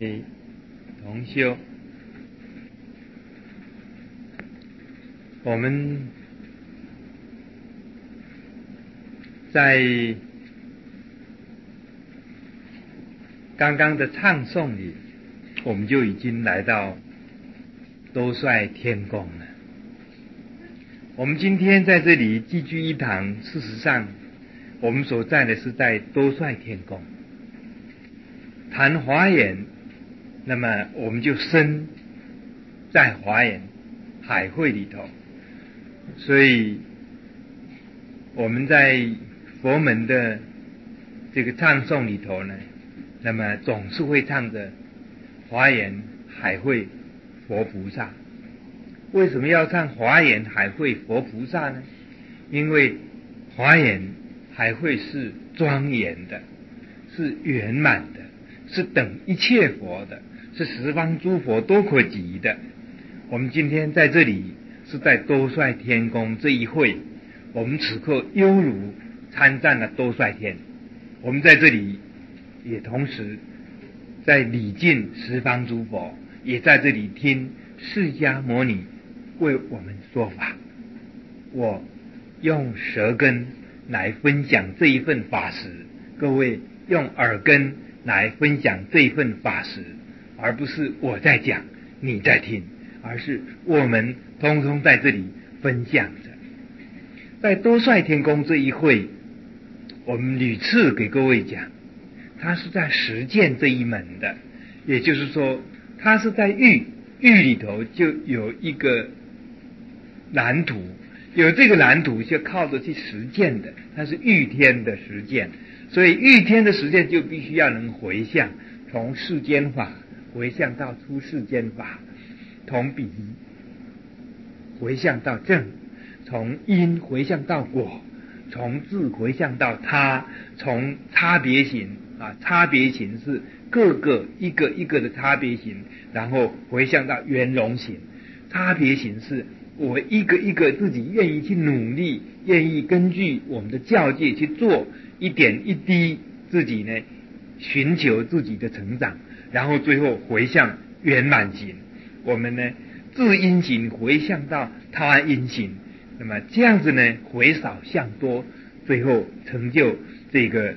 同修，我们在刚刚的唱诵里，我们就已经来到兜率天宫了。我们今天在这里寄居一堂，事实上我们所在的是在兜率天宫谈华严，那么我们就身在华严海会里头，所以我们在佛门的这个唱诵里头呢，那么总是会唱着华严海会佛菩萨。为什么要唱华严海会佛菩萨呢？因为华严海会是庄严的，是圆满的，是等一切佛的，是十方诸佛都可及的。我们今天在这里是在兜率天宫这一会，我们此刻犹如参赞了兜率天。我们在这里也同时在礼敬十方诸佛，也在这里听释迦牟尼为我们说法。我用舌根来分享这一份法食，各位用耳根来分享这一份法食，而不是我在讲你在听，而是我们通通在这里分享着。在兜率天宫这一会，我们屡次给各位讲，它是在实践这一门的，也就是说它是在欲里头就有一个蓝图，有这个蓝图就靠着去实践的，它是欲天的实践。所以欲天的实践就必须要能回向，从世间法回向到出世间法，从彼回向到正，从因回向到果，从自回向到他，从差别行差别行是各个一个一个的差别行，然后回向到圆融行。差别行是我一个一个自己愿意去努力，愿意根据我们的教戒去做一点一滴，自己呢寻求自己的成长，然后最后回向圆满行。我们呢自因行回向到他因行，那么这样子呢回少向多，最后成就这个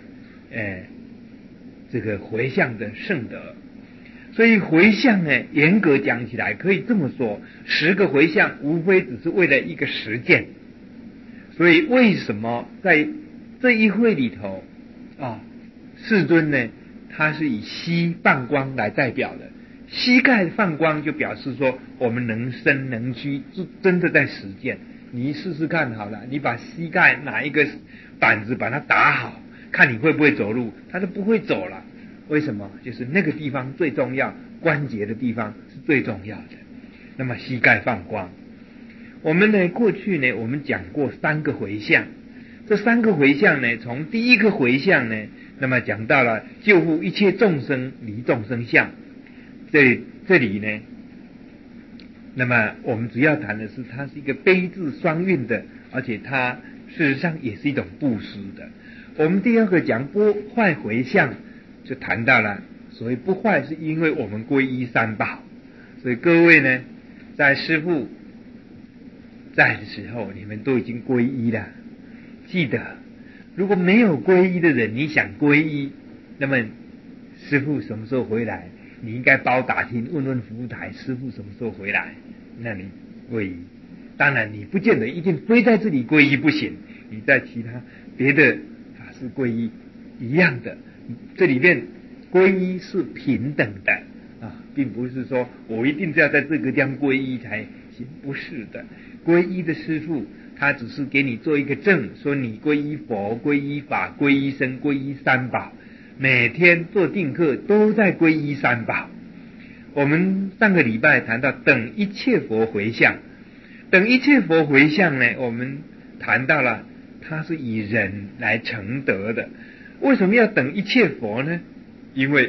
回向的圣德。所以回向呢，严格讲起来可以这么说，10个回向无非只是为了一个实践。所以为什么在这一会里头世尊呢他是以膝放光来代表的，膝盖放光就表示说我们能伸能屈，真的在实践。你试试看好了，你把膝盖拿一个板子把它打好，看你会不会走路，它就不会走了。为什么？就是那个地方最重要，关节的地方是最重要的。那么膝盖放光，我们呢过去呢我们讲过3个回向，这3个回向呢，从第一个回向呢，那么讲到了救护一切众生离众生相，这里呢，那么我们主要谈的是它是一个悲智双运的，而且它事实上也是一种布施的。我们第2个讲不坏回向，就谈到了所谓不坏是因为我们皈依三宝。所以各位呢在师父在的时候你们都已经皈依了，记得如果没有皈依的人你想皈依，那么师父什么时候回来，你应该包打听问问服务台师父什么时候回来，那你皈依。当然你不见得一定非在这里皈依不行，你在其他别的法师皈依一样的，这里面皈依是平等的并不是说我一定要在这个地方皈依才行，不是的。皈依的师父他只是给你做一个证，说你皈依佛、皈依法、皈依僧、皈依三宝，每天做定课都在皈依三宝。我们上个礼拜谈到等一切佛回向，等一切佛回向呢，我们谈到了它是以人来成德的。为什么要等一切佛呢？因为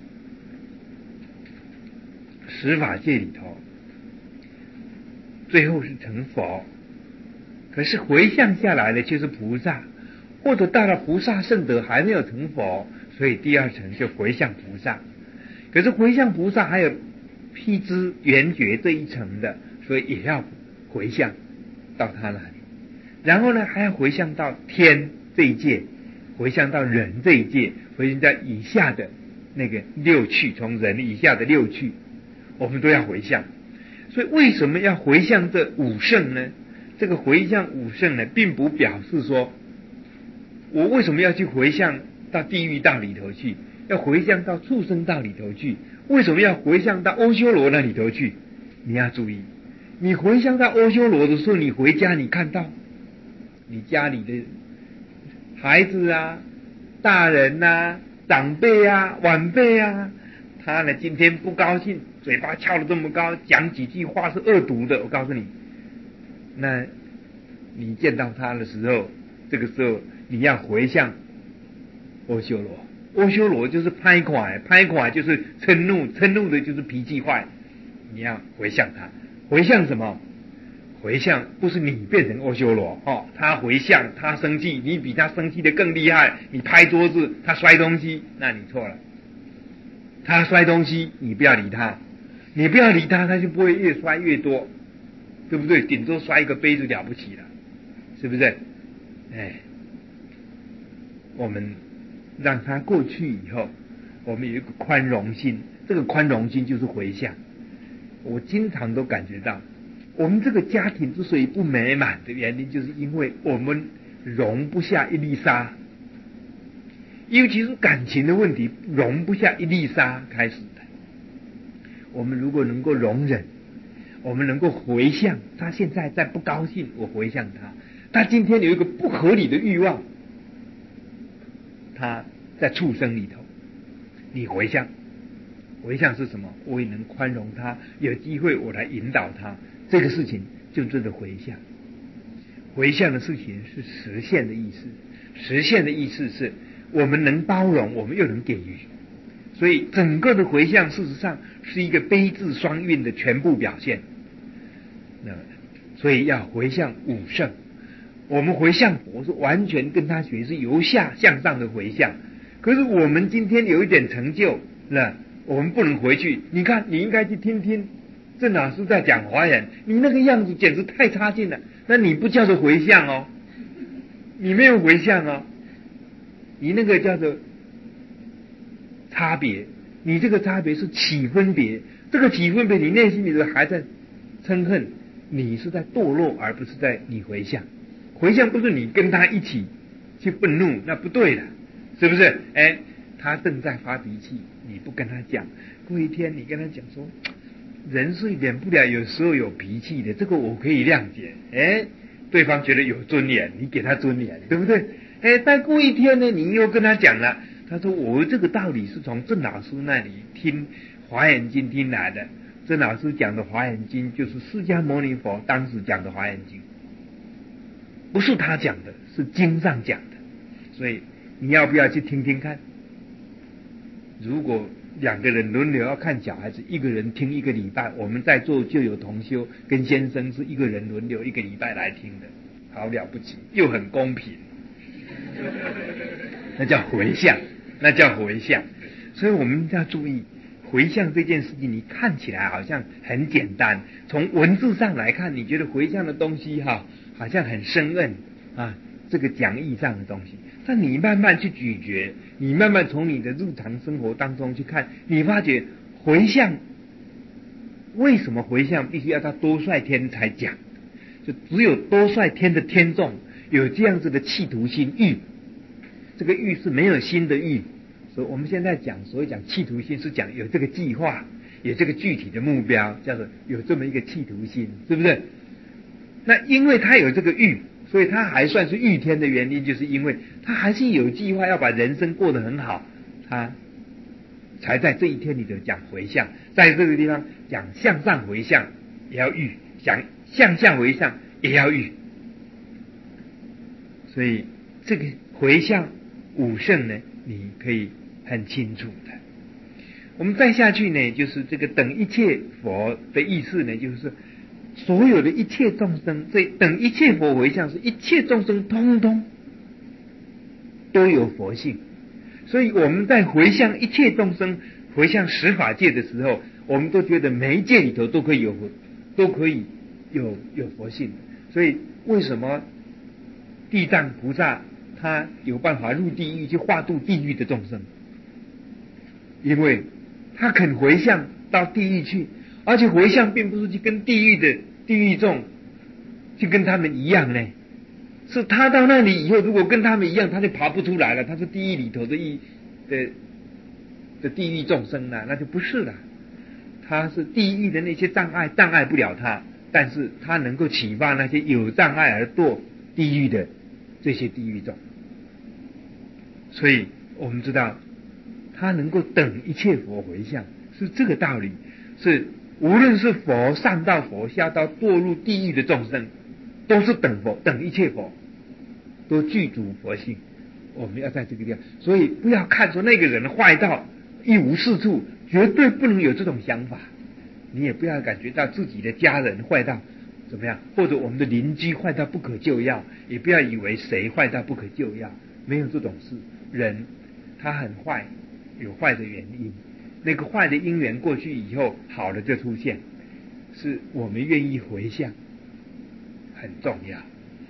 十法界里头最后是成佛，可是回向下来的就是菩萨，或者到了菩萨圣德还没有成佛，所以第2层就回向菩萨。 可是回向菩萨还有辟支圆觉这一层的，所以也要回向到他那里。然后呢，还要回向到天这一界，回向到人这一界，回向到以下的那个六趣，从人以下的六趣，我们都要回向。所以为什么要回向这五圣呢？这个回向五圣呢，并不表示说我为什么要去回向到地狱道里头去，要回向到畜生道里头去，为什么要回向到阿修罗那里头去？你要注意，你回向到阿修罗的时候，你回家你看到你家里的孩子啊、大人啊、长辈啊、晚辈啊，他呢今天不高兴，嘴巴翘得这么高，讲几句话是恶毒的，我告诉你，那你见到他的时候，这个时候你要回向阿修罗。阿修罗就是拍款，拍款就是嗔怒，嗔怒的就是脾气坏，你要回向他。回向什么？回向不是你变成阿修罗他回向，他生气，你比他生气的更厉害，你拍桌子，他摔东西，那你错了。他摔东西，你不要理他，你不要理他，他就不会越摔越多，对不对？顶多摔一个杯子了不起了，是不是？我们让他过去以后，我们有一个宽容心，这个宽容心就是回向。我经常都感觉到，我们这个家庭之所以不美满的原因，就是因为我们容不下一粒沙，尤其是感情的问题，容不下一粒沙开始的。我们如果能够容忍，我们能够回向，他现在在不高兴，我回向他，他今天有一个不合理的欲望，他在畜生里头，你回向，回向是什么？我也能宽容他，有机会我来引导他，这个事情就真的回向。回向的事情是实现的意思，实现的意思是我们能包容，我们又能给予，所以整个的回向事实上是一个悲智双运的全部表现。所以要回向五圣。我们回向佛是完全跟他学，是由下向上的回向。可是我们今天有一点成就，那我们不能回去。你看，你应该去听听郑老师在讲华严，你那个样子简直太差劲了。那你不叫做回向哦，你没有回向哦，你那个叫做差别。你这个差别是起分别，这个起分别，你内心里头还在嗔恨，你是在堕落，而不是在你回向。回向不是你跟他一起去愤怒，那不对的，是不是？他正在发脾气，你不跟他讲，过一天你跟他讲说，人是免不了有时候有脾气的，这个我可以谅解。对方觉得有尊严，你给他尊严，对不对？但过一天呢，你又跟他讲了，他说我这个道理是从郑老师那里听华严经听来的，郑老师讲的华严经就是释迦牟尼佛当时讲的华严经，不是他讲的，是经上讲的。所以你要不要去听听看？如果两个人轮流要看小孩子，一个人听一个礼拜，我们在座就有同修跟先生是一个人轮流一个礼拜来听的，好了不起，又很公平。那叫回向，那叫回向。所以我们要注意回向这件事情，你看起来好像很简单，从文字上来看，你觉得回向的东西好像很生硬这个讲义上的东西，但你慢慢去咀嚼，你慢慢从你的日常生活当中去看，你发觉回向为什么回向必须要到多帅天才讲，就只有多帅天的天众有这样子的企图心欲，这个欲是没有心的欲。所以我们现在所谓讲企图心，是讲有这个计划，有这个具体的目标，叫做有这么一个企图心，是不是？那因为他有这个欲，所以他还算是欲天的原因，就是因为他还是有计划要把人生过得很好，他才在这一天里头讲回向，在这个地方讲向上回向也要欲，讲向下回向也要欲。所以这个回向五圣呢，你可以很清楚的。我们再下去呢，就是这个等一切佛的意思呢，就是所有的一切众生，这等一切佛回向是一切众生通通都有佛性。所以我们在回向一切众生， 回向十法界的时候，我们都觉得每一界里头都可以有佛性。所以为什么地藏菩萨他有办法入地狱去化度地狱的众生？因为他肯回向到地狱去，而且回向并不是去跟地狱众去跟他们一样呢，是他到那里以后，如果跟他们一样，他就爬不出来了，他是地狱里头的地狱众生了，那就不是了。他是地狱的那些障碍不了他，但是他能够启发那些有障碍而堕地狱的这些地狱众。所以我们知道他能够等一切佛回向，是这个道理，是无论是佛上到佛下到堕入地狱的众生，都是等佛，等一切佛，都具足佛性。我们要在这个地方，所以不要看说那个人坏到一无是处，绝对不能有这种想法。你也不要感觉到自己的家人坏到怎么样，或者我们的邻居坏到不可救药，也不要以为谁坏到不可救药，没有这种事。人他很坏，有坏的原因，那个坏的因缘过去以后，好的就出现，是我们愿意回向，很重要。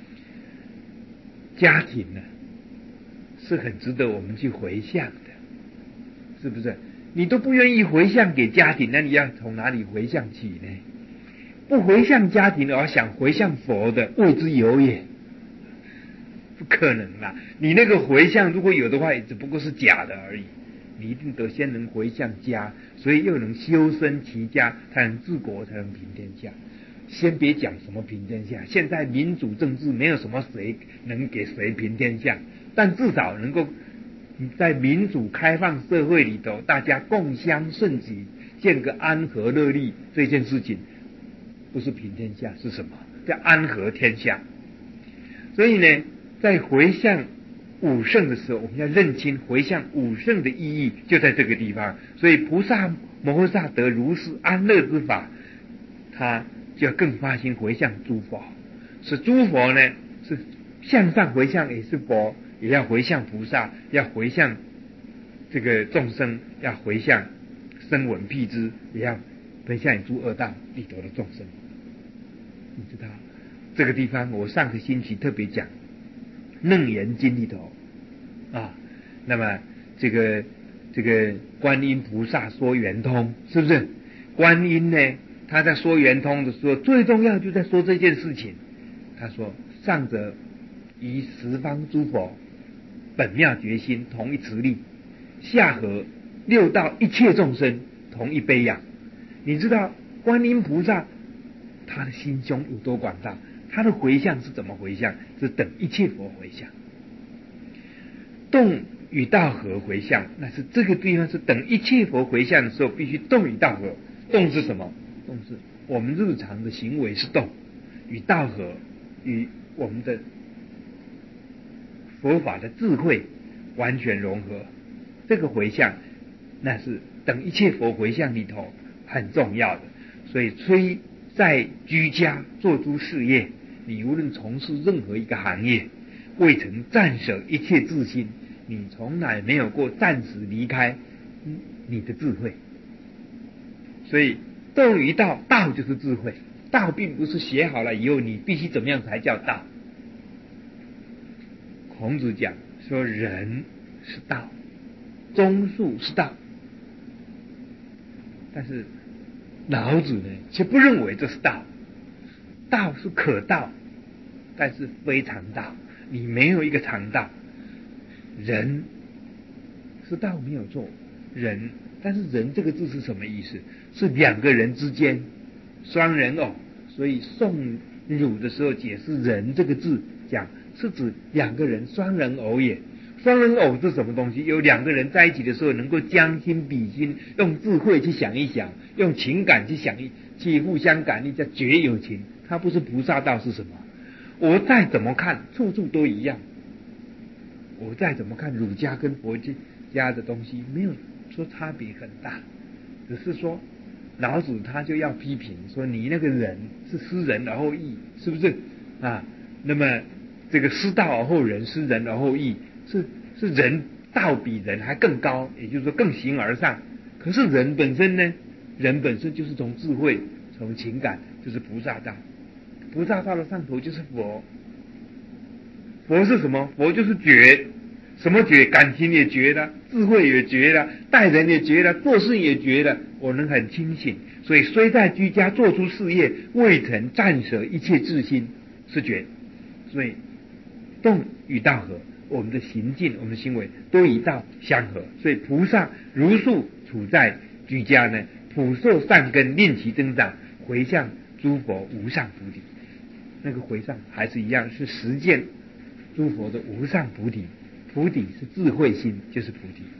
家庭呢，是很值得我们去回向的，是不是？你都不愿意回向给家庭，那你要从哪里回向起呢？不回向家庭而想回向佛的，谓之有也，不可能啦！你那个回向如果有的话，也只不过是假的而已。你一定得先能回向家，所以又能修身齐家，才能治国，才能平天下。先别讲什么平天下，现在民主政治没有什么谁能给谁平天下，但至少能够在民主开放社会里头，大家共襄盛举，建个安和乐利，这件事情不是平天下是什么？叫安和天下。所以呢，在回向五圣的时候，我们要认清回向五圣的意义就在这个地方。所以菩萨摩诃萨得如是安乐之法，他就要更发心回向诸佛。是诸佛呢，是向上回向也是佛，也要回向菩萨，要回向这个众生，要回向声闻辟支，也要回向诸恶道里头的众生。你知道这个地方我上个星期特别讲楞严经里头啊，那么这个观音菩萨说圆通，是不是？观音呢，他在说圆通的时候，最重要就在说这件事情。他说：上者于十方诸佛本妙觉心同一持力，下合六道一切众生同一悲仰。你知道观音菩萨他的心胸有多广大？他的回向是怎么回向？是等一切佛回向。动与道合回向，那是这个地方是等一切佛回向的时候，必须动与道合。动是什么？动是我们日常的行为是动，与道合，与我们的佛法的智慧完全融合。这个回向，那是等一切佛回向里头很重要的。所以虽在居家做诸事业，你无论从事任何一个行业，未曾暂舍一切自心，你从来没有过暂时离开你的智慧。所以动于道，道就是智慧。道并不是写好了以后你必须怎么样才叫道。孔子讲说人是道，忠恕是道，但是老子呢却不认为这是道。道是可道，但是非常道，你没有一个常道。人是道没有错，人，但是人这个字是什么意思？是两个人之间，双人偶。所以宋儒的时候解释人这个字，讲是指两个人双人偶也。双人偶是什么东西？有两个人在一起的时候，能够将心比心，用智慧去想一想，用情感去想去互相感应，叫绝有情。它不是菩萨道是什么？我再怎么看，处处都一样。我再怎么看，儒家跟佛家的东西没有说差别很大，只是说老子他就要批评说你那个人是失人而后义，是不是啊？那么这个失道而后仁，失人而后义，是人道比人还更高，也就是说更形而上。 可是人本身呢？人本身就是从智慧、从情感，就是菩萨道。菩萨道的上头就是佛。佛是什么？佛就是觉。什么觉？感情也觉了，智慧也觉了，待人也觉了，做事也觉了。我能很清醒，所以虽在居家做出事业，未曾暂舍一切自心，是觉。所以动与道合，我们的行径、我们的行为都与道相合。所以菩萨如数处在居家呢，普受善根，令其增长，回向诸佛无上菩提。那个回向还是一样，是实践诸佛的无上菩提。菩提是智慧心，就是菩提。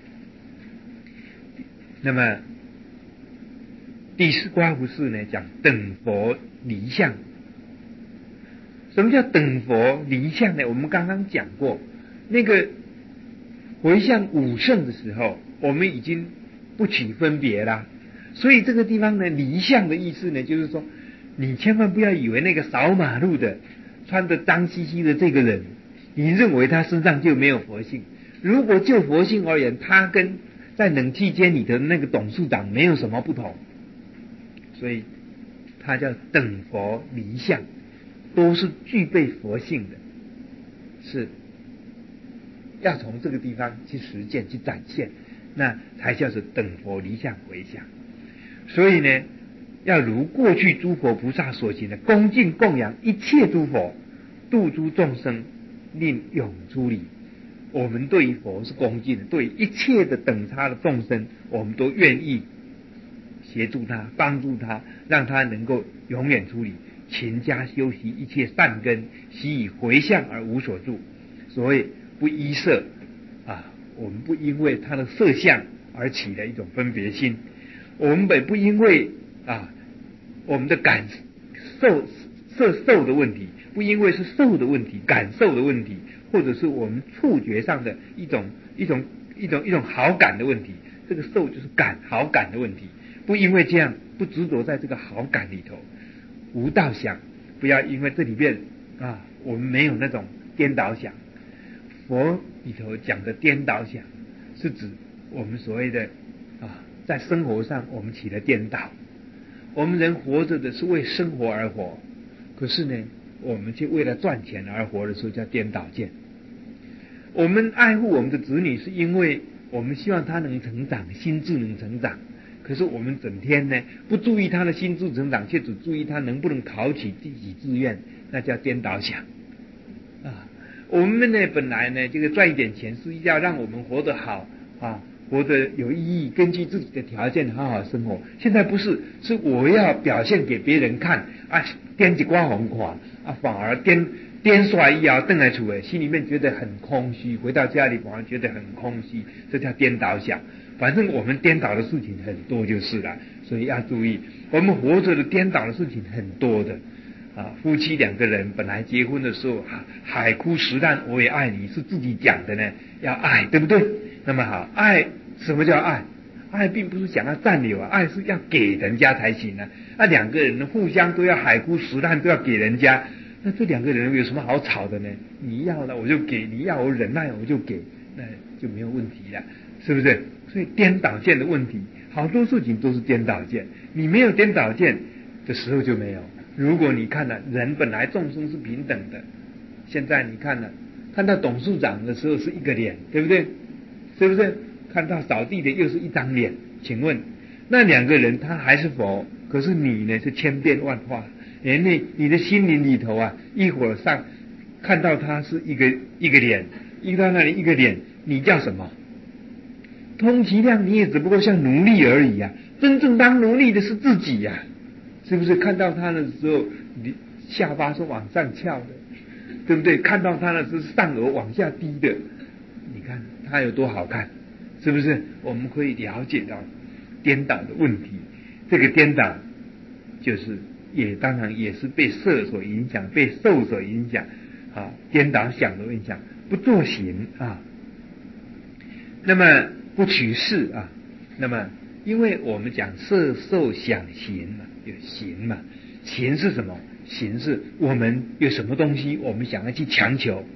那么第484呢，讲等佛离相。什么叫等佛离相呢？我们刚刚讲过，那个回向五圣的时候，我们已经不取分别啦。所以这个地方呢，离相的意思呢，就是说，你千万不要以为那个扫马路的、穿得脏兮兮的这个人，你认为他身上就没有佛性。如果就佛性而言，他跟在冷气间里的那个董事长没有什么不同。所以他叫等佛离相，都是具备佛性的，是要从这个地方去实践、去展现，那才叫做等佛离相回向。所以呢，要如过去诸佛菩萨所行的，恭敬供养一切诸佛，度诸众生，令永出离。我们对于佛是恭敬的，对于一切的等差的众生，我们都愿意协助他、帮助他，让他能够永远出离，勤加修习一切善根，习以回向而无所住。所谓不依色啊，我们不因为他的色相而起了一种分别心，我们本不因为我们的感受的问题，不因为是受的问题、感受的问题，或者是我们触觉上的一种好感的问题，这个受就是好感的问题，不因为这样不执着在这个好感里头，无道想，不要因为这里面我们没有那种颠倒想。佛里头讲的颠倒想，是指我们所谓的在生活上我们起了颠倒。我们人活着的是为生活而活，可是呢，我们却为了赚钱而活的时候叫颠倒见。我们爱护我们的子女，是因为我们希望他能成长，心智能成长。可是我们整天呢，不注意他的心智成长，却只注意他能不能考取第几志愿，那叫颠倒想。我们呢，本来呢，这个赚一点钱是要让我们活得好活得有意义，根据自己的条件好好生活。现在不是，是我要表现给别人看颠一瓜红垮反而颠刷一摇瞪来出来，心里面觉得很空虚，回到家里反而觉得很空虚，这叫颠倒想。反正我们颠倒的事情很多就是了，所以要注意，我们活着的颠倒的事情很多的夫妻两个人本来结婚的时候海枯石烂我也爱你，是自己讲的呢，要爱，对不对？那么好，爱什么叫爱？爱并不是想要占有爱是要给人家才行两个人互相都要海枯石烂，都要给人家，那这两个人有什么好吵的呢？你要了我就给，你要我忍耐我就给，那就没有问题了，是不是？所以颠倒见的问题，好多事情都是颠倒见，你没有颠倒见的时候就没有。如果你看了人本来众生是平等的，现在你看到董事长的时候是一个脸，对不对？是不是？看到扫地的又是一张脸，请问那两个人他还是佛，可是你呢是千变万化，你的心灵里头一会儿上看到他是一个脸，一到那里一个脸，你叫什么？通其量你也只不过像奴隶而已真正当奴隶的是自己是不是？看到他的时候你下巴是往上翘的，对不对？看到他的是上颚往下低的，你看他有多好看，是不是？我们可以了解到颠倒的问题，这个颠倒就是当然也是被色所影响，被受所影响颠倒想的影响，不做行那么不取事那么因为我们讲色受想行有行行是什么？行是我们有什么东西我们想要去强求，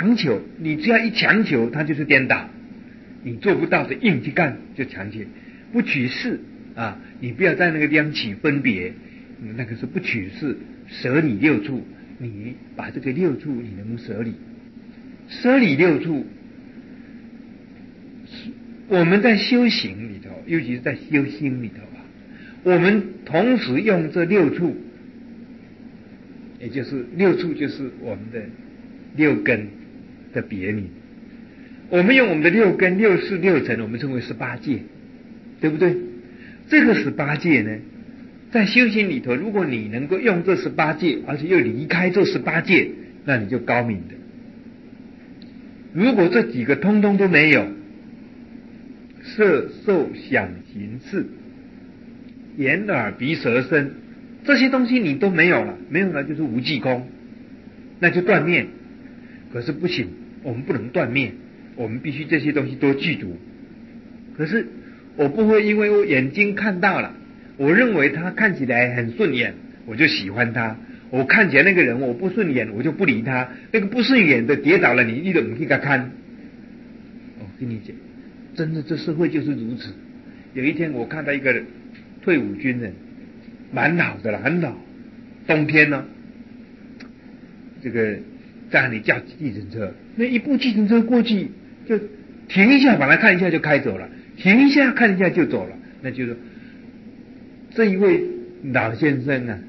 你只要一强求它就是颠倒，你做不到的硬去干就强求。 不取事啊，你不要在那个地方起分别，那个是不取事，舍理六处，你把这个六处你能不能舍理？舍理六处，我们在修行里头，尤其是在修心里头啊，我们同时用这六处，也就是六处就是我们的六根的别名。我们用我们的六根、六识、六尘，我们称为18界，对不对？这个18界呢，在修行里头，如果你能够用这18界，而且又离开这18界，那你就高明的。如果这几个通通都没有，色、受、想、行、识、眼、耳、鼻、舌、身，这些东西你都没有了，没有了就是无记空，那就断灭。可是不行，我们不能断灭，我们必须这些东西都具足。可是我不会因为我眼睛看到了，我认为他看起来很顺眼，我就喜欢他。我看起来那个人我不顺眼，我就不理他。那个不顺眼的跌倒了，你都不去给他看。我跟你讲，真的这社会就是如此。有一天我看到一个退伍军人，蛮老的了，很老，冬天呢，这个在那里叫计程车，那一部计程车过去就停一下，把他看一下就开走了，停一下看一下就走了。那就是这一位老先生啊，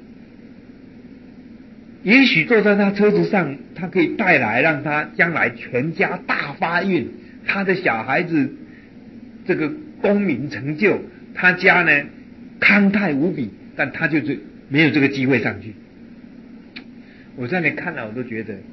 也许坐在他车子上，他可以带来让他将来全家大发运，他的小孩子这个功名成就，他家呢康泰无比，但他就是没有这个机会上去。我在那里看了，我都觉得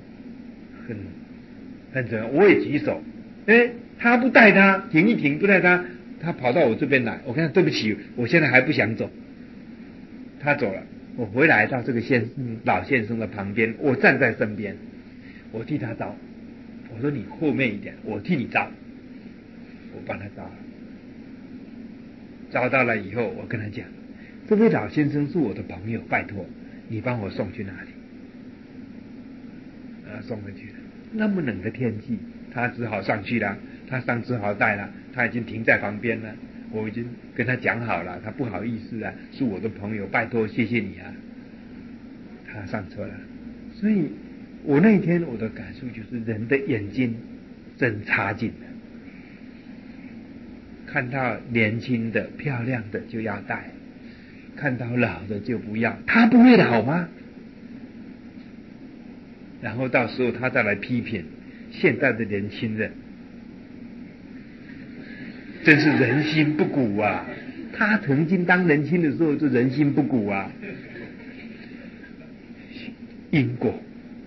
很怎样，我也举手，他不带他停一停，不带他，他跑到我这边来，我跟他对不起，我现在还不想走。他走了，我回来到这个老先生的旁边，我站在身边，我替他招，我说你后面一点，我替你招，我帮他招了。招到了以后，我跟他讲，这位老先生是我的朋友，拜托你帮我送去哪里？送回去了。那么冷的天气，他只好上去了，他只好带了，他已经停在旁边了。我已经跟他讲好了，他不好意思啊，是我的朋友，拜托谢谢你啊。他上车了。所以我那天我的感受就是，人的眼睛真差劲了。看到年轻的漂亮的就要带，看到老的就不要，他不会老吗？然后到时候他再来批评现在的年轻人，真是人心不古啊。他曾经当年轻的时候就人心不古啊。因果，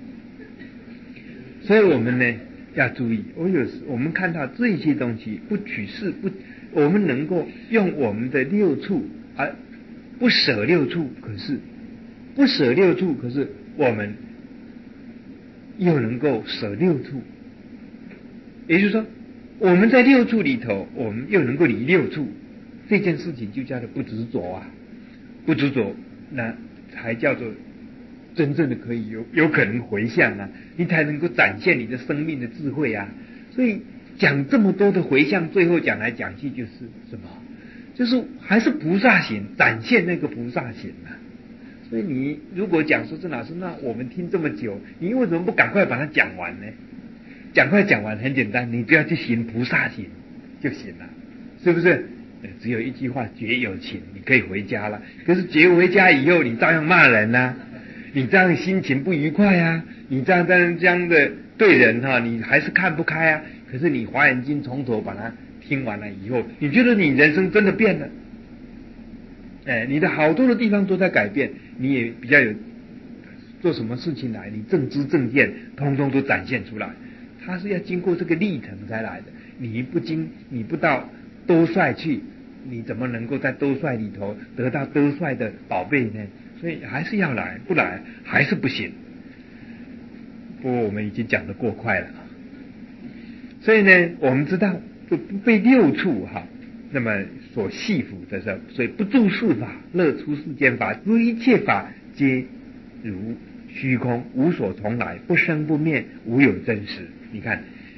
所以我们呢要注意，我们看到这些东西不取事，我们能够用我们的六处而不舍六处，可是不舍六处，可是我们又能够舍六处，也就是说我们在六处里头，我们又能够离六处，这件事情就叫做不执着啊。不执着，那才叫做真正的可以有可能回向啊，你才能够展现你的生命的智慧啊。所以讲这么多的回向，最后讲来讲去就是什么？就是还是菩萨行，展现那个菩萨行啊。所以你如果讲说郑老师，那我们听这么久，你为什么不赶快把它讲完呢？赶快讲完很简单，你只要去行菩萨行就行了，是不是？只有一句话，绝有情，你可以回家了。可是绝回家以后，你照样骂人啊，你这样心情不愉快啊，你这样的对人哈，你还是看不开啊。可是你华严经从头把它听完了以后，你觉得你人生真的变了，你的好多的地方都在改变，你也比较有做什么事情来，你正知正见通通都展现出来。它是要经过这个历程才来的，你不到兜率去，你怎么能够在兜率里头得到兜率的宝贝呢？所以还是要来，不来还是不行。不过我们已经讲得过快了，所以呢，我们知道就不被六处那么所系缚的时候，所以不住世法，乐出世间法，知一切法皆如虚空，无所从来，不生不灭，无有真实。你看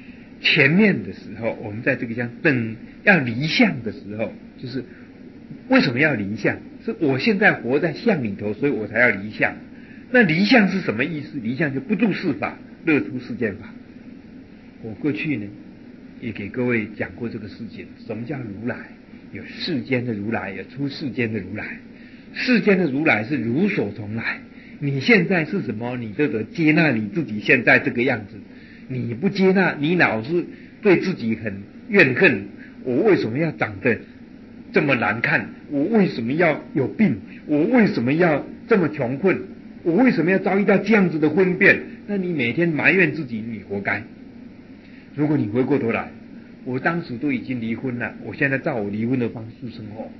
前面的时候，我们在这个相等要离相的时候，就是为什么要离相？是我现在活在相里头，所以我才要离相。那离相是什么意思？离相就不住世法，乐出世间法。我过去呢也给各位讲过这个事情，什么叫如来？有世间的如来，有出世间的如来。世间的如来是如所从来，你现在是什么，你就得接纳你自己现在这个样子。你不接纳，你老是对自己很怨恨，我为什么要长得这么难看？我为什么要有病？我为什么要这么穷困？我为什么要遭遇到这样子的婚变？那你每天埋怨自己，你活该。如果你回过头来，我当时都已经离婚了，我现在照我离婚的方式生活。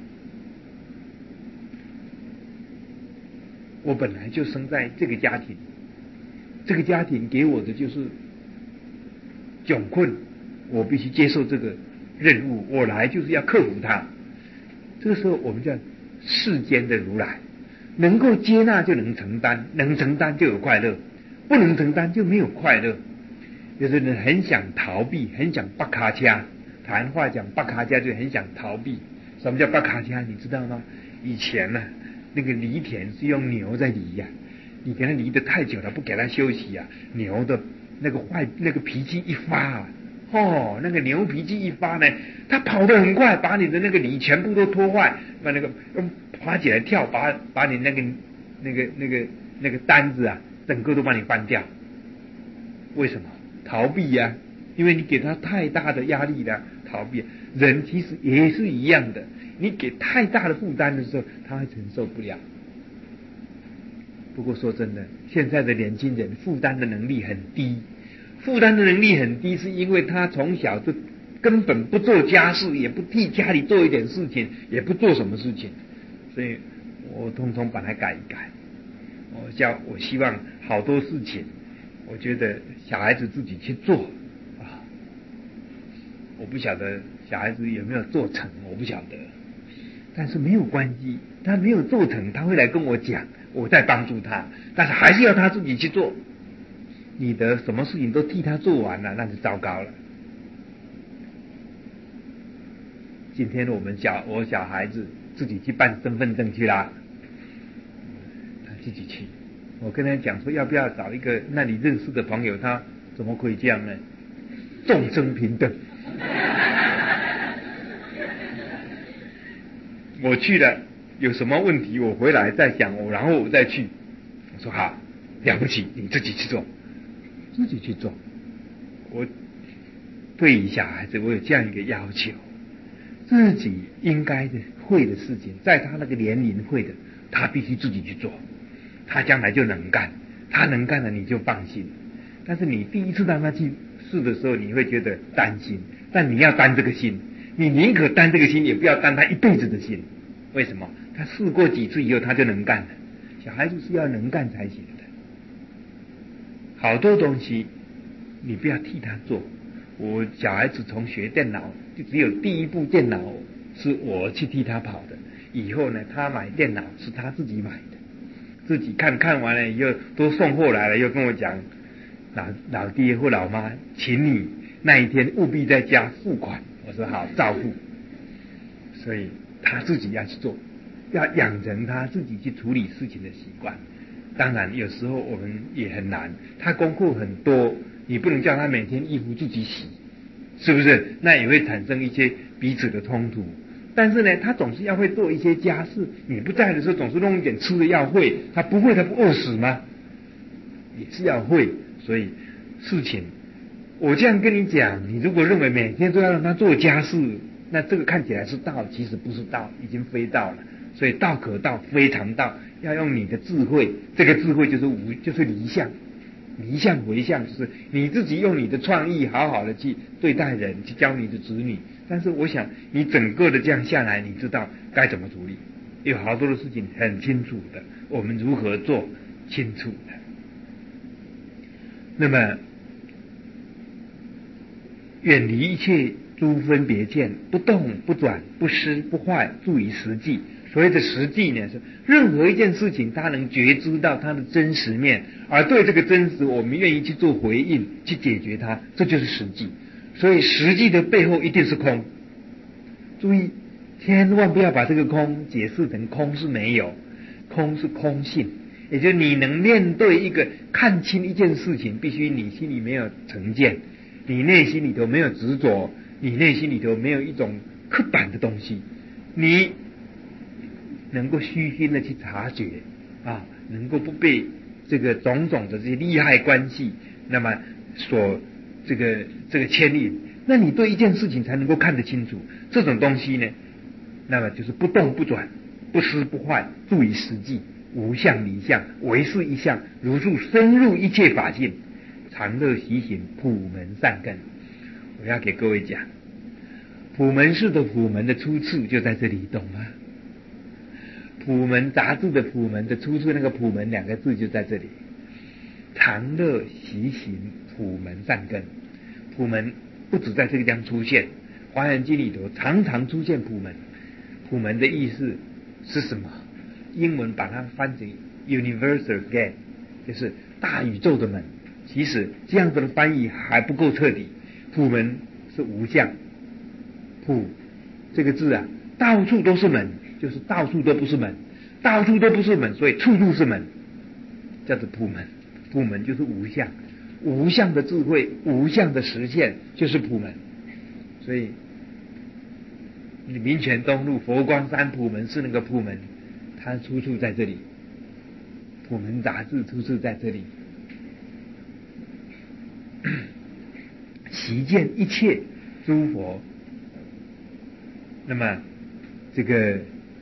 我本来就生在这个家庭，这个家庭给我的就是窘困，我必须接受这个任务，我来就是要克服它。这个时候我们叫世间的如来，能够接纳就能承担，能承担就有快乐，不能承担就没有快乐。有的人很想逃避，很想拔卡掐，台湾话讲拔卡掐就很想逃避。什么叫拔卡掐？你知道吗？以前呢那个犁田是用牛在犁呀，你给它犁得太久了，不给它休息啊，牛的那个脾气一发啊，那个牛脾气一发呢，它跑得很快，把你的那个犁全部都拖坏，把那个爬起来跳，把你那个担子啊，整个都把你搬掉。为什么？逃避呀，因为你给他太大的压力了，逃避。人其实也是一样的，你给太大的负担的时候，他会承受不了。不过说真的，现在的年轻人负担的能力很低，负担的能力很低，是因为他从小就根本不做家事，也不替家里做一点事情，也不做什么事情，所以我通通把它改一改。我希望好多事情，我觉得小孩子自己去做啊，我不晓得小孩子有没有做成，我不晓得，但是没有关系，他没有做成，他会来跟我讲，我在帮助他，但是还是要他自己去做。你的什么事情都替他做完了，那就糟糕了。今天我小孩子自己去办身份证去啦，他自己去。我跟他讲说，要不要找一个那里认识的朋友？他怎么可以这样呢？众生平等。我去了，有什么问题我回来再讲，然后我再去。我说好，了不起，你自己去做，自己去做。我对于小孩子，我有这样一个要求：自己应该的会的事情，在他那个年龄会的，他必须自己去做。他将来就能干，他能干了你就放心。但是你第一次让他去试的时候，你会觉得担心，但你要担这个心，你宁可担这个心，也不要担他一辈子的心。为什么？他试过几次以后，他就能干了。小孩子是要能干才行的。好多东西你不要替他做。我小孩子从学电脑，就只有第一部电脑是我去替他跑的，以后呢，他买电脑是他自己买的，自己看完了以后都送货来了，又跟我讲，老爹或老妈，请你那一天务必在家付款。我说好，照付。所以他自己要去做，要养成他自己去处理事情的习惯。当然有时候我们也很难，他功课很多，你不能叫他每天衣服自己洗，是不是？那也会产生一些彼此的冲突。但是呢，他总是要会做一些家事，你不在的时候总是弄一点吃的要会，他不会他不饿死吗？也是要会。所以事情我这样跟你讲，你如果认为每天都要让他做家事，那这个看起来是道，其实不是道，已经非道了。所以道可道，非常道，要用你的智慧，这个智慧就是离相，离相回相，就是你自己用你的创意好好的去对待人，去教你的子女。但是我想你整个的这样下来，你知道该怎么处理，有好多的事情很清楚的，我们如何做清楚的。那么远离一切诸分别见，不动不转不失不坏，注于实际。所谓的实际呢，是任何一件事情他能觉知到它的真实面，而对这个真实我们愿意去做回应，去解决它，这就是实际。 所以实际的背后一定是空。注意，千万不要把这个空解释成空是没有，空是空性，也就是你能面对一个看清一件事情，必须你心里没有成见，你内心里头没有执着，你内心里头没有一种刻板的东西，你能够虚心的去察觉啊，能够不被这个种种的这些利害关系那么所这个牵引，那你对一件事情才能够看得清楚。这种东西呢，那么就是不动不转，不失不坏，注于实际，无相离相，唯是一相，如数深入一切法性，常乐习行，普门善根。我要给各位讲，普门寺的普门的出处就在这里，懂吗？普门杂志的普门的出处，那个普门两个字就在这里，常乐习行，普门善根。普门不止在这个地方出现，华严经里头常常出现普门。普门的意思是什么？英文把它翻成 universal gate， 就是大宇宙的门。其实这样子的翻译还不够彻底。普门是无相，普这个字啊，到处都是门，就是到处都不是门，到处都不是门，所以处处是门，叫做普门。普门就是无相，无相的智慧，无相的实现就是普门。所以民权东路佛光山普门是那个普门，它出处在这里，普门杂志出处在这里。习见一切诸佛，那么这个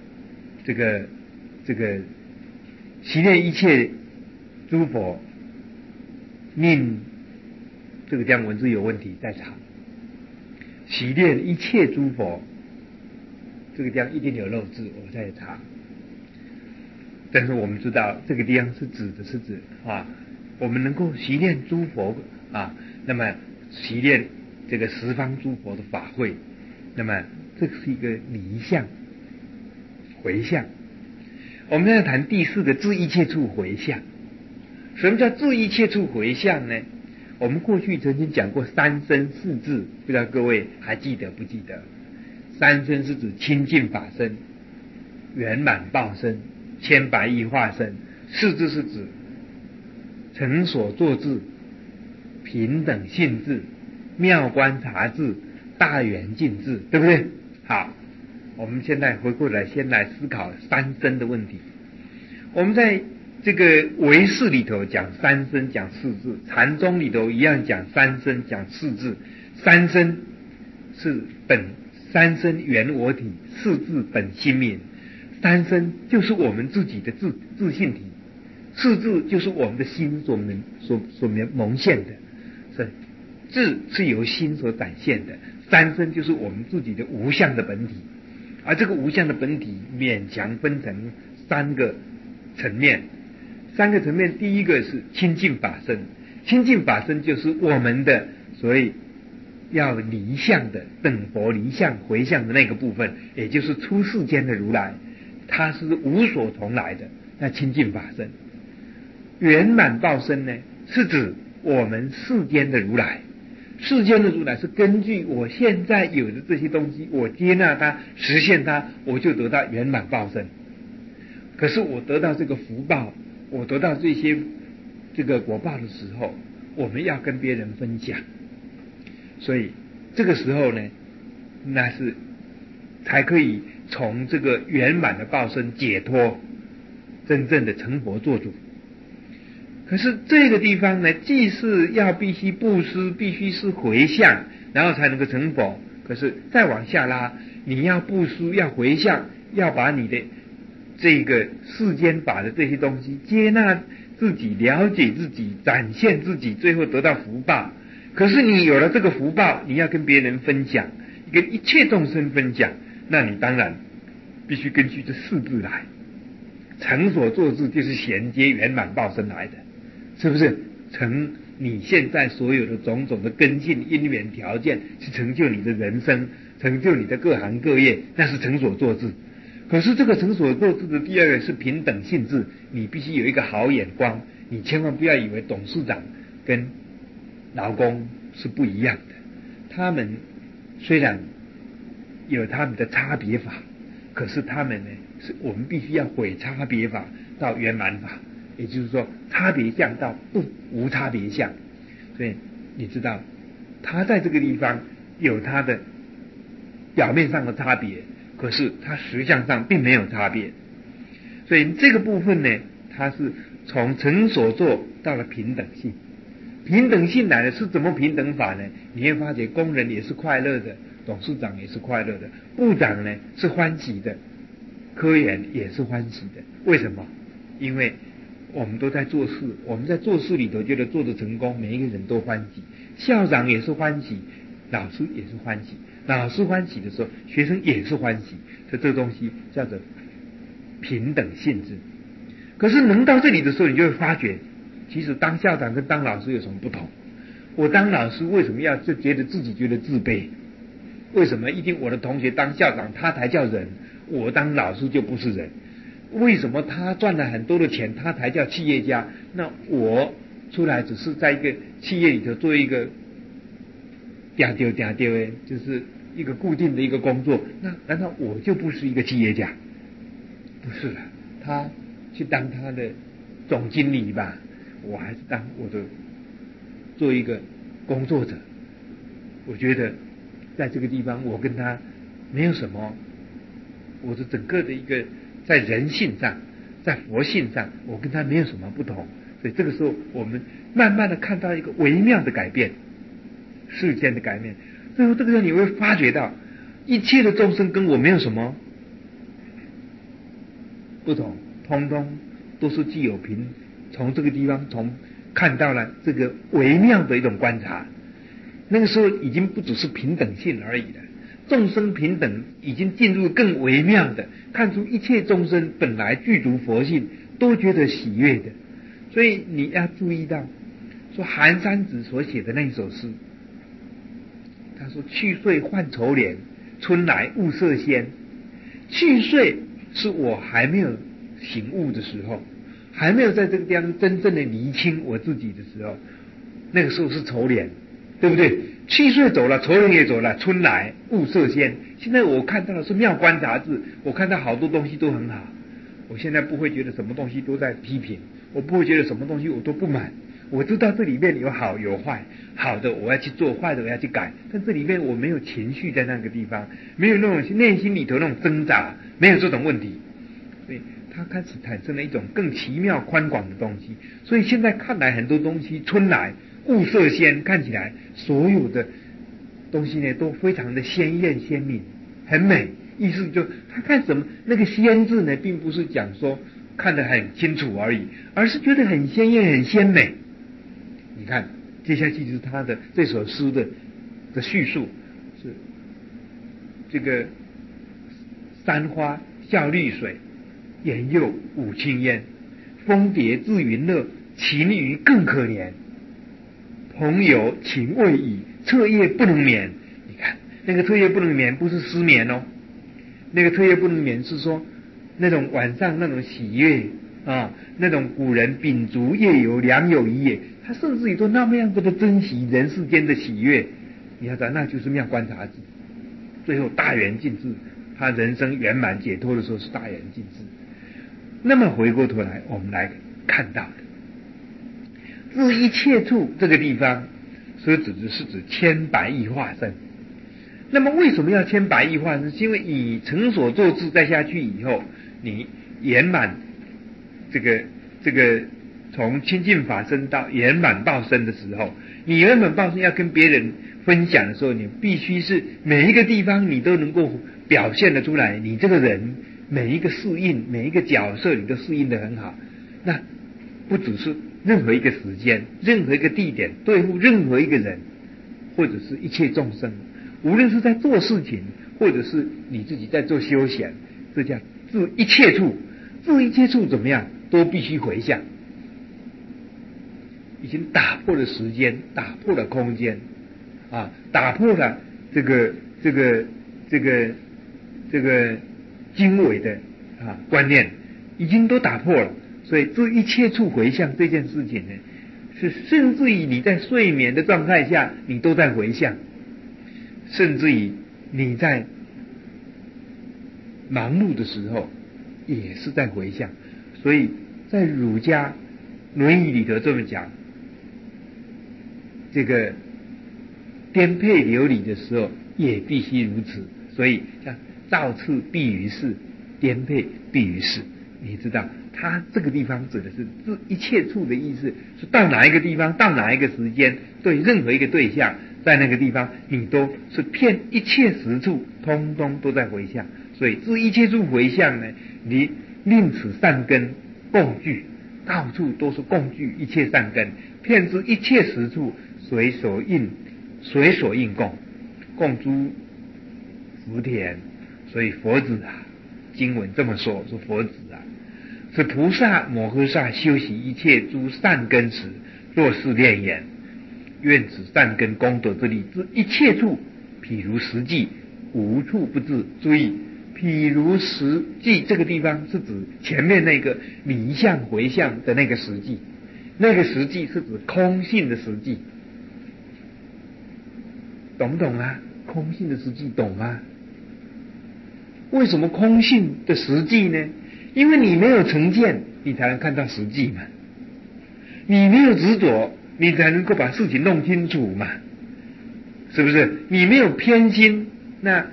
习念一切诸佛，命这个地方文字有问题，再查。习念一切诸佛，这个地方一定有漏字，我再查。但是我们知道这个地方是指啊，我们能够习念诸佛啊，那么习念这个十方诸佛的法会，那么这是一个离相回向。我们现在谈第四个自一切处回向。什么叫自一切处回向呢？我们过去曾经讲过三身四智，不知道各位还记得不记得？三身是指清净法身、圆满报身、千百亿化身；四智是指成所作智、平等性智、妙观察智、大圆净智，对不对？好，我们现在回过来，先来思考三身的问题。我们在这个唯识里头讲三身，讲四智；禅宗里头一样讲三身，讲四智。三身是三身原我体，四智本心明。三身就是我们自己的自性体，四智就是我们的心所蒙现的，所以智是由心所展现的，三身就是我们自己的无相的本体。而这个无相的本体勉强分成三个层面。第一个是清净法身，清净法身就是我们的所谓要离相的等佛离相回向的那个部分，也就是出世间的如来，它是无所从来的，那清净法身。圆满报身呢，是指我们世间的如来，世间的如来是根据我现在有的这些东西，我接纳它，实现它，我就得到圆满报身。可是我得到这个福报，我得到这个果报的时候，我们要跟别人分享，所以这个时候呢，那是才可以从这个圆满的报身解脱，真正的成佛做主。可是这个地方呢，既是必须布施，必须是回向，然后才能够成佛。可是再往下拉，你要布施，要回向，要把你的这个世间法的这些东西接纳自己，了解自己，展现自己，最后得到福报。可是你有了这个福报，你要跟别人分享，跟一切众生分享，那你当然必须根据这四字来。成所作智就是衔接圆满报身来的，是不是？成你现在所有的种种的根性因缘条件，是成就你的人生，成就你的各行各业，那是成所作智。可是这个成所作智的第二个是平等性质，你必须有一个好眼光，你千万不要以为董事长跟劳工是不一样的， 他们虽然有他们的差别法，可是他们呢，是我们必须要毁差别法到圆满法，也就是说差别相到无差别相。所以你知道他在这个地方有他的表面上的差别，可是他实相上并没有差别。所以这个部分呢，它是从成所作到了平等性。平等性来的是怎么平等法呢？你会发觉工人也是快乐的，董事长也是快乐的，部长呢是欢喜的，科员也是欢喜的。为什么？因为我们都在做事，我们在做事里头觉得做得成功，每一个人都欢喜，校长也是欢喜，老师也是欢喜，老师欢喜的时候，学生也是欢喜，所以这个东西叫做平等性质。可是能到这里的时候，你就会发觉其实当校长跟当老师有什么不同？我当老师为什么要就觉得自己觉得自卑？为什么一定我的同学当校长他才叫人，我当老师就不是人？为什么他赚了很多的钱他才叫企业家？那我出来只是在一个企业里头做一个嗲丢就是一个固定的一个工作，那难道我就不是一个企业家？不是了，他去当他的总经理吧，我还是当我的做一个工作者。我觉得在这个地方我跟他没有什么，我的整个的一个在人性上在佛性上我跟他没有什么不同。所以这个时候我们慢慢的看到一个微妙的改变，世间的改变。最后这个时候你会发觉到一切的众生跟我没有什么不同，通通都是具有平。从这个地方从看到了这个微妙的一种观察，那个时候已经不只是平等性而已了，众生平等已经进入更微妙的，看出一切众生本来具足佛性，都觉得喜悦的。所以你要注意到说寒山子所写的那一首诗，他说去岁换愁莲，春来物色鲜。去岁是我还没有醒悟的时候，还没有在这个地方真正的厘清我自己的时候，那个时候是愁莲，对不对？去岁走了，愁莲也走了，春来物色鲜。现在我看到的是妙观察智，我看到好多东西都很好，我现在不会觉得什么东西都在批评，我不会觉得什么东西我都不满，我知道这里面有好有坏，好的我要去做，坏的我要去改，但这里面我没有情绪在那个地方，没有那种内心里头那种挣扎，没有这种问题，所以它开始产生了一种更奇妙宽广的东西。所以现在看来很多东西，春来物色鲜，看起来所有的东西呢都非常的鲜艳鲜明，很美。意思就他看什么那个鲜字呢，并不是讲说看得很清楚而已，而是觉得很鲜艳很鲜美。你看接下去就是他的这首诗的叙述，是这个山花笑绿水，颜诱舞青烟，蜂蝶自云乐，其鱼更可怜。朋友情未已，彻夜不能眠。你看那个彻夜不能眠不是失眠哦，那个彻夜不能眠是说那种晚上那种喜悦啊，那种古人秉烛夜游良有余也，他甚至于都那么样子的珍惜人世间的喜悦。你要知道那就是妙观察智，最后大圆尽智，他人生圆满解脱的时候是大圆尽智。那么回过头来我们来看到的自一切处这个地方所指的是指千百亿化身。那么为什么要千百亿化身？是因为你成所作智再下去以后，你圆满这个从清净法身到圆满报身的时候，你圆满报身要跟别人分享的时候，你必须是每一个地方你都能够表现得出来，你这个人每一个适应每一个角色你都适应得很好。那不只是任何一个时间任何一个地点对付任何一个人或者是一切众生，无论是在做事情或者是你自己在做休闲，这叫自一切处。自一切处怎么样都必须回向，已经打破了时间，打破了空间啊，打破了这个经纬的观念，已经都打破了。所以自一切处回向这件事情呢，是甚至于你在睡眠的状态下你都在回向。 甚至于你在忙碌的时候也是在回向。所以在儒家论语里头这么讲，这个颠沛流离的时候也必须如此。所以像造次必于事，颠沛必于事，你知道他这个地方指的是一切处的意思，是到哪一个地方，到哪一个时间，对任何一个对象，在那个地方你都是遍一切时处通通都在回向。所以自一切处回向呢，你令此善根共聚，到处都是共聚一切善根，遍知一切时处随所应共诸福田。所以佛子啊，经文这么说佛子啊，是菩萨摩诃萨修习一切诸善根时，若是练言，愿此善根功德之力至一切处，譬如实际无处不至。注意，譬如实际这个地方是指前面那个离相回向的那个实际，那个实际是指空性的实际，懂不懂啊？空性的实际懂吗？为什么空性的实际呢？因为你没有成见，你才能看到实际嘛。你没有执着，你才能够把事情弄清楚嘛，是不是？你没有偏心，那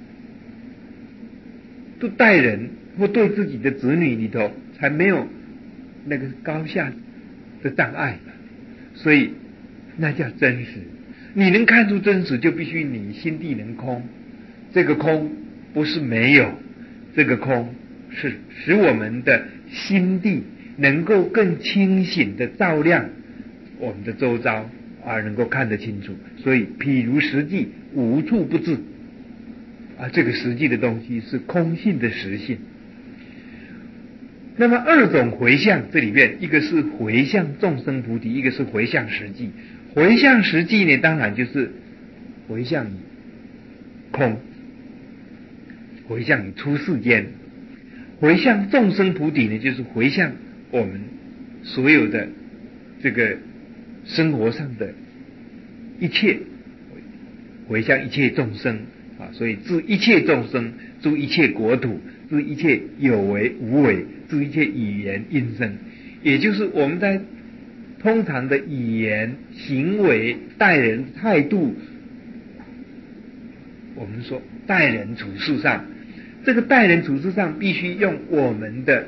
对待人或对自己的子女里头才没有那个高下的障碍嘛。所以那叫真实。你能看出真实，就必须你心地能空。这个空不是没有，这个空是使我们的心地能够更清醒的照亮我们的周遭，而能够看得清楚。所以譬如实际无处不至啊，这个实际的东西是空性的实性。那么二种回向，这里面一个是回向众生菩提，一个是回向实际。回向实际呢，当然就是回向你空，回向你出世间。回向众生菩提呢，就是回向我们所有的这个生活上的一切，回向一切众生啊。所以治一切众生，治一切国土，治一切有为无为，治一切语言音声。也就是我们在通常的语言行为待人态度，我们说待人处事上，这个待人处事上必须用我们的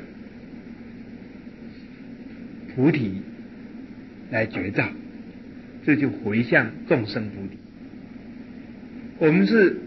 菩提来觉照，这就回向众生菩提。我们是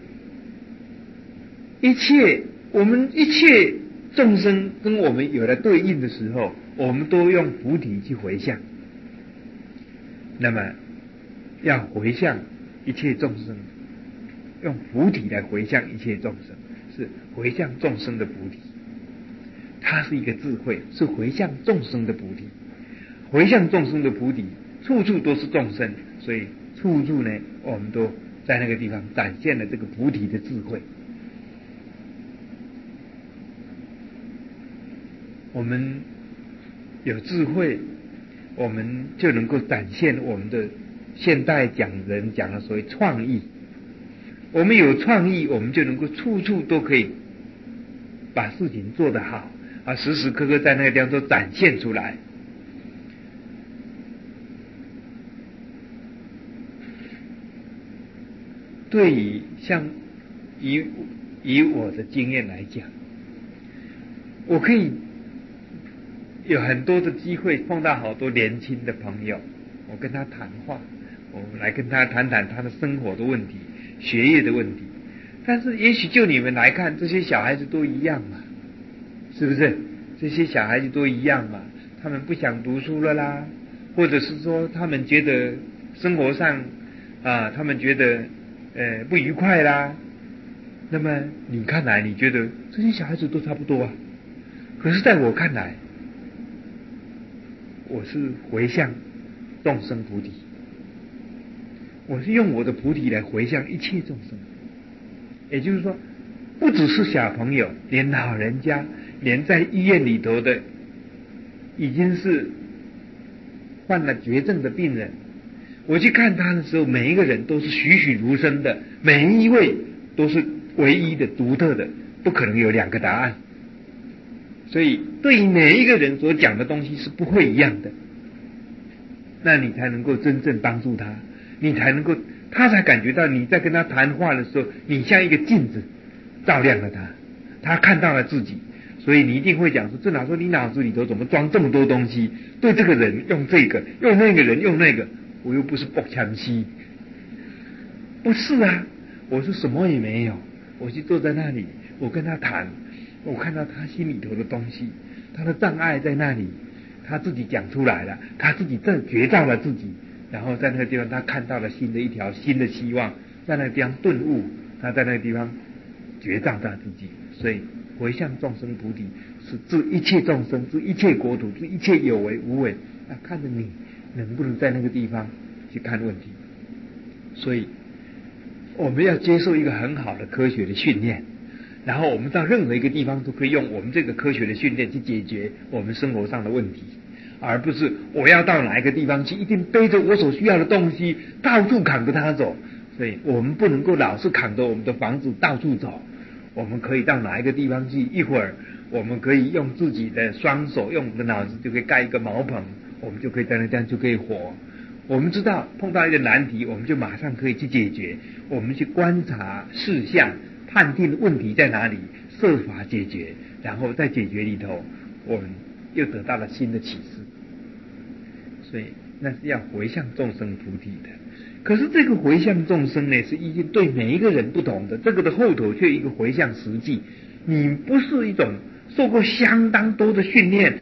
我们一切众生跟我们有了对应的时候，我们都用菩提去回向。那么要回向一切众生，用菩提来回向一切众生，是回向众生的菩提。它是一个智慧，是回向众生的菩提。回向众生的菩提，处处都是众生，所以处处呢，我们都在那个地方展现了这个菩提的智慧。我们有智慧，我们就能够展现我们的现代讲人讲的所谓创意。我们有创意，我们就能够处处都可以把事情做得好啊，时时刻刻在那个地方都展现出来。对于像以我的经验来讲，我可以有很多的机会碰到好多年轻的朋友，我跟他谈话，我来跟他谈谈他的生活的问题，学业的问题。但是也许就你们来看，这些小孩子都一样嘛，是不是？这些小孩子都一样嘛，他们不想读书了啦，或者是说他们觉得生活上他们觉得不愉快啦。那么你看来，你觉得这些小孩子都差不多啊？可是在我看来，我是回向众生菩提，我是用我的菩提来回向一切众生。也就是说，不只是小朋友，连老人家，连在医院里头的已经是患了绝症的病人，我去看他的时候，每一个人都是栩栩如生的每一位都是唯一的、独特的，不可能有两个答案。所以对于每一个人所讲的东西是不会一样的，那你才能够真正帮助他，你才能够，他才感觉到你在跟他谈话的时候，你像一个镜子照亮了他，他看到了自己。所以你一定会讲说，正好说你脑子里头怎么装这么多东西？对这个人用这个，用那个人用那个，我又不是不强西，不是啊，我是什么也没有，我就坐在那里，我跟他谈，我看到他心里头的东西，他的障碍在那里，他自己讲出来了，他自己正觉照了自己，然后在那个地方他看到了新的一条新的希望，在那个地方顿悟，他在那个地方觉照他自己。所以回向众生菩提是治一切众生，治一切国土，治一切有为无为，那看着你能不能在那个地方去看问题。所以我们要接受一个很好的科学的训练，然后我们到任何一个地方都可以用我们这个科学的训练去解决我们生活上的问题，而不是我要到哪一个地方去一定背着我所需要的东西到处扛着它走。所以我们不能够老是扛着我们的房子到处走，我们可以到哪一个地方去，一会儿我们可以用自己的双手，用我们的脑子就可以盖一个茅棚，我们就可以在那地方就可以活。我们知道碰到一个难题，我们就马上可以去解决，我们去观察事项，判定问题在哪里，设法解决，然后在解决里头我们又得到了新的启示。所以那是要回向众生菩提的。可是这个回向众生呢，是一定对每一个人不同的，这个的后头却一个回向实际。你不是一种受过相当多的训练，